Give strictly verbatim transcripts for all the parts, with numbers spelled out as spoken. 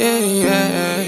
yeah, yeah,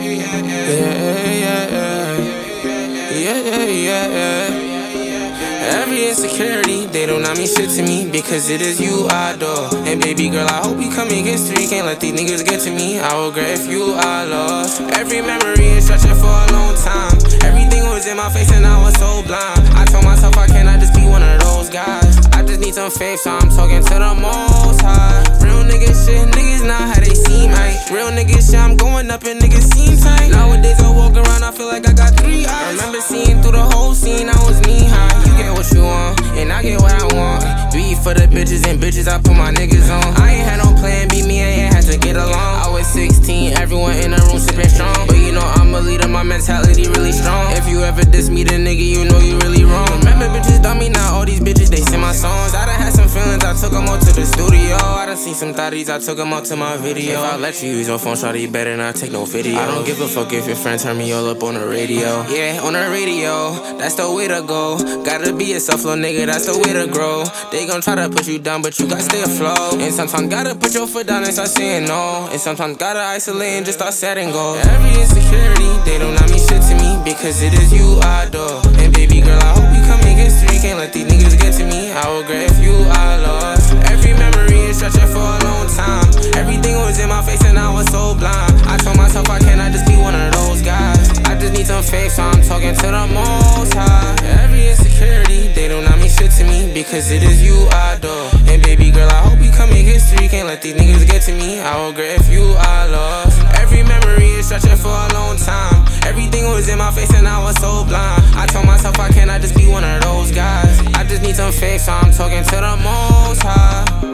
yeah, yeah, yeah, yeah. Every insecurity, they do not mean shit to me, because it is you I adore. And baby girl, I hope you come in history. Can't let these niggas get to me. I will regret if you are lost. Every memory is stretching for a long time. Everything was in my face and I was so blind. I told myself I cannot just be one of those guys. I just need some faith, so I'm talking to the most high. Real nigga shit, niggas not how they seem right. Real nigga shit, I'm going up and niggas seem tight. Nowadays I walk around, I feel like I got three eyes. Remember seeing through the whole scene, I was knee high. You get what you want, and I get what I want. Beat for the bitches and bitches, I put my niggas on. I ain't had no plan, beat me, I ain't had to get along. I was sixteen, everyone in the room sipping strong. But you know I'm a leader, my mentality really strong. If you ever diss me, then nigga, you know you really wrong. Remember bitches dumb me, now all these bitches, they sing my songs. I done had some feelings, I took them all to the studio. I done seen some thotties, I took them all to my video. If I let you use your phone, shawty, better not take no video. I don't give a fuck if your friend turn me all up on the radio. Yeah, on the radio, that's the way to go. Gotta be yourself, little nigga, that's the way to grow. They gon' try to put you down, but you gotta stay afloat. And sometimes gotta put your foot down and start saying no. And sometimes gotta isolate and just start setting goals. Every insecurity, they do not mean shit to me, because it is you I adore. And baby girl, I hope you come in history. Can't let these niggas get to me. I will regret if you are lost. Every memory is stretching for a long time. Everything was in my face and I was so blind. I told myself I cannot just be one of those guys. I just need some faith, so I'm talking to the most high. Every insecurity, they do not mean shit to me, because it is you I adore. And baby girl, I hope you come in history. Can't let these niggas get to me. I will regret if you are lost. Every memory is stretching for a long time. Everything was in my face and I was so blind. I told myself I cannot just be one of those guys. I just need some faith, so I'm talking to the most high.